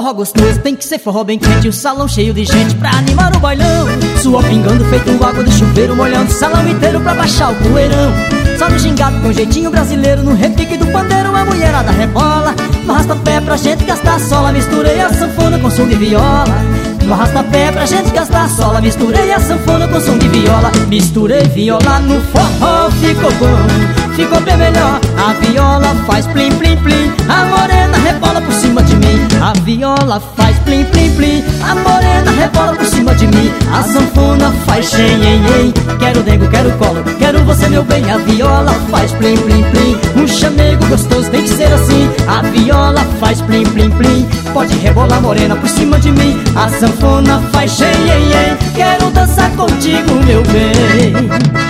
Forró gostoso tem que ser forró bem quente, o salão cheio de gente pra animar o bailão. Suor pingando feito água do chuveiro, molhando o salão inteiro pra baixar o poeirão. Só no gingado com jeitinho brasileiro, no repique do pandeiro a mulherada rebola. No arrasta-pé pra gente gastar a sola, misturei a sanfona com som de viola. No arrasta-pé pra gente gastar a sola, misturei a sanfona com som de viola. Misturei viola no forró, ficou bom, ficou bem melhor. A viola faz plim, plim, plim, a morena rebola por cima de mim. A viola faz plim, plim, plim, a morena rebola por cima de mim. A sanfona faz xenhenhen, quero dengo, quero colo, quero você meu bem. A viola faz plim, plim, plim, um chamego gostoso tem que ser assim. A viola faz plim, plim, plim, pode rebolar morena por cima de mim. A sanfona faz xenhenhen, quero dançar contigo meu bem.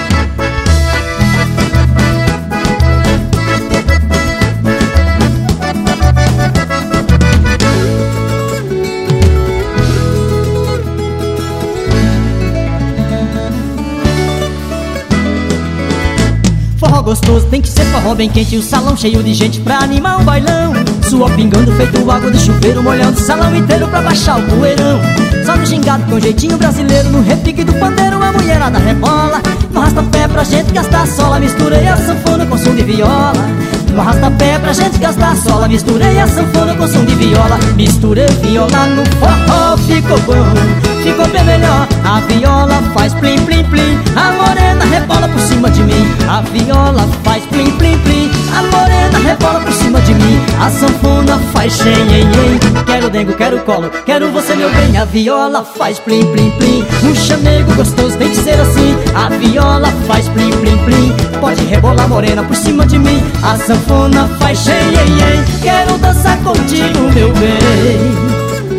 Forró gostoso tem que ser forró bem quente, o salão cheio de gente pra animar o bailão. Suor pingando feito água do chuveiro, molhando o salão inteiro pra baixar o poeirão. Só no gingado com jeitinho brasileiro, no repique do pandeiro a mulherada rebola. No arrasta-pé pra gente gastar a sola, misturei a sanfona com som de viola. No arrasta-pé pra gente gastar a sola, misturei a sanfona com som de viola. Misturei viola no forró, ficou bom, ficou bem melhor. A viola faz plim, plim, plim, a morena rebola por cima de mim. A viola faz plim, plim, plim, a morena rebola por cima de mim. A sanfona faz xenhenhen, quero dengo, quero colo, quero você meu bem. A viola faz plim, plim, plim, um chamego gostoso tem que ser assim. A viola faz plim, plim, plim, pode rebolar morena por cima de mim. A sanfona faz xenhenhen, quero dançar contigo meu bem.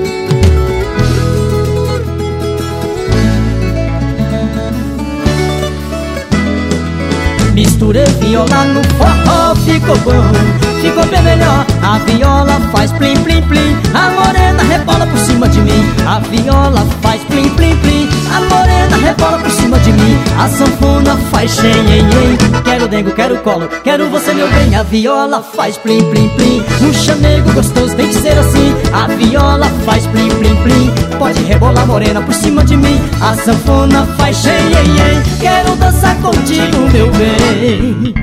Misturei viola no forró, ficou bom, ficou bem melhor. A viola faz plim, plim, plim, a morena rebola por cima de mim. A viola faz plim, plim, plim, a morena rebola por cima de mim. A sanfona faz xenhenhen, quero dengo, quero colo, quero você meu bem. A viola faz plim, plim, plim, um chamego gostoso tem que ser assim. A viola faz plim, plim, plim, pode rebolar morena por cima de mim. A sanfona faz xenhenhen, quero dançar contigo meu bem.